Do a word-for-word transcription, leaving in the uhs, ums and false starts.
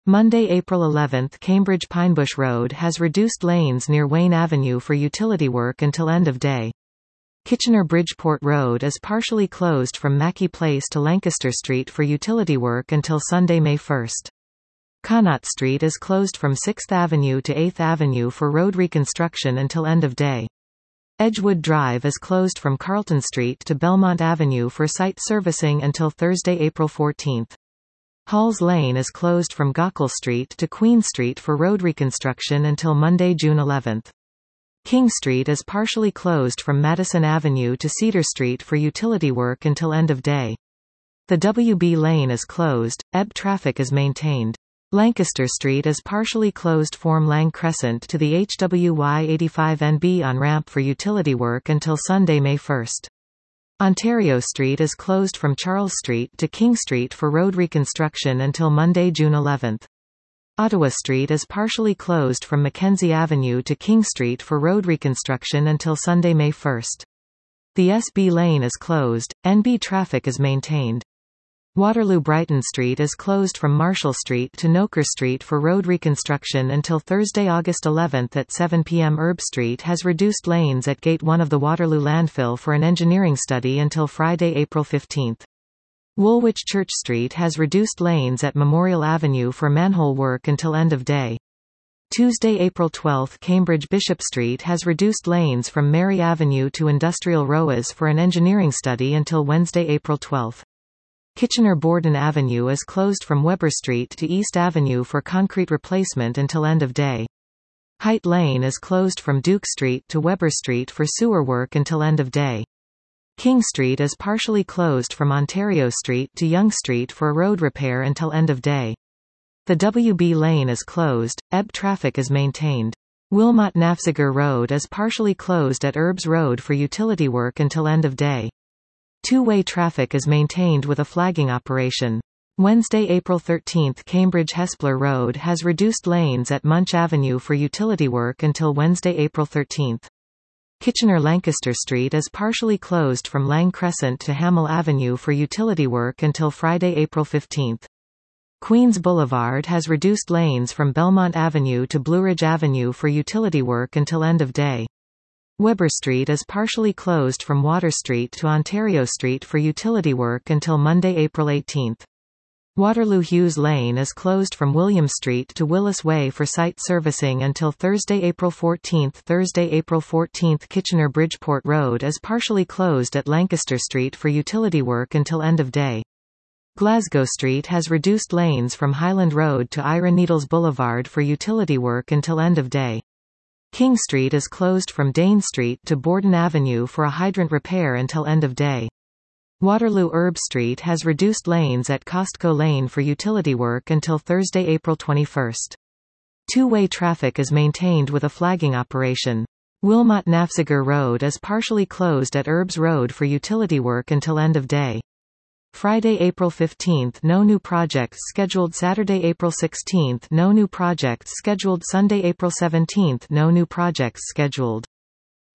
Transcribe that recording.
Monday, April eleventh, Cambridge Pinebush Road has reduced lanes near Wayne Avenue for utility work until end of day. Kitchener-Bridgeport Road is partially closed from Mackey Place to Lancaster Street for utility work until Sunday, May first. Connaught Street is closed from sixth Avenue to eighth Avenue for road reconstruction until end of day. Edgewood Drive is closed from Carlton Street to Belmont Avenue for site servicing until Thursday, April fourteenth. Halls Lane is closed from Gaukel Street to Queen Street for road reconstruction until Monday, June eleventh. King Street is partially closed from Madison Avenue to Cedar Street for utility work until end of day. The W B lane is closed, ebb traffic is maintained. Lancaster Street is partially closed from Lang Crescent to the H W Y eighty-five N B on-ramp for utility work until Sunday, May first. Ontario Street is closed from Charles Street to King Street for road reconstruction until Monday, June eleventh. Ottawa Street is partially closed from Mackenzie Avenue to King Street for road reconstruction until Sunday, May first. The S B lane is closed, N B traffic is maintained. Waterloo-Brighton Street is closed from Marshall Street to Noker Street for road reconstruction until Thursday, August eleventh at seven p m Erb Street has reduced lanes at Gate one of the Waterloo landfill for an engineering study until Friday, April fifteenth. Woolwich Church Street has reduced lanes at Memorial Avenue for manhole work until end of day. Tuesday, April twelfth, Cambridge Bishop Street has reduced lanes from Mary Avenue to Industrial Roas for an engineering study until Wednesday, April twelfth. Kitchener-Borden Avenue is closed from Weber Street to East Avenue for concrete replacement until end of day. Height Lane is closed from Duke Street to Weber Street for sewer work until end of day. King Street is partially closed from Ontario Street to Yonge Street for road repair until end of day. The W B lane is closed, ebb traffic is maintained. Wilmot-Nafziger Road is partially closed at Erbs Road for utility work until end of day. Two-way traffic is maintained with a flagging operation. Wednesday, April thirteenth, Cambridge-Hespeler Road has reduced lanes at Munch Avenue for utility work until Wednesday, April thirteenth. Kitchener-Lancaster Street is partially closed from Lang Crescent to Hamel Avenue for utility work until Friday, April fifteenth. Queens Boulevard has reduced lanes from Belmont Avenue to Blue Ridge Avenue for utility work until end of day. Weber Street is partially closed from Water Street to Ontario Street for utility work until Monday, April eighteenth. Waterloo Hughes Lane is closed from William Street to Willis Way for site servicing until Thursday, April fourteenth. Thursday, April fourteenth, Kitchener-Bridgeport Road is partially closed at Lancaster Street for utility work until end of day. Glasgow Street has reduced lanes from Highland Road to Ira Needles Boulevard for utility work until end of day. King Street is closed from Dane Street to Borden Avenue for a hydrant repair until end of day. Waterloo Erb Street has reduced lanes at Costco Lane for utility work until Thursday, April twenty-first. Two-way traffic is maintained with a flagging operation. Wilmot-Nafziger Road is partially closed at Erbs Road for utility work until end of day. Friday, April fifteenth, no new projects scheduled. Saturday, April sixteenth, no new projects scheduled. Sunday, April seventeenth, no new projects scheduled.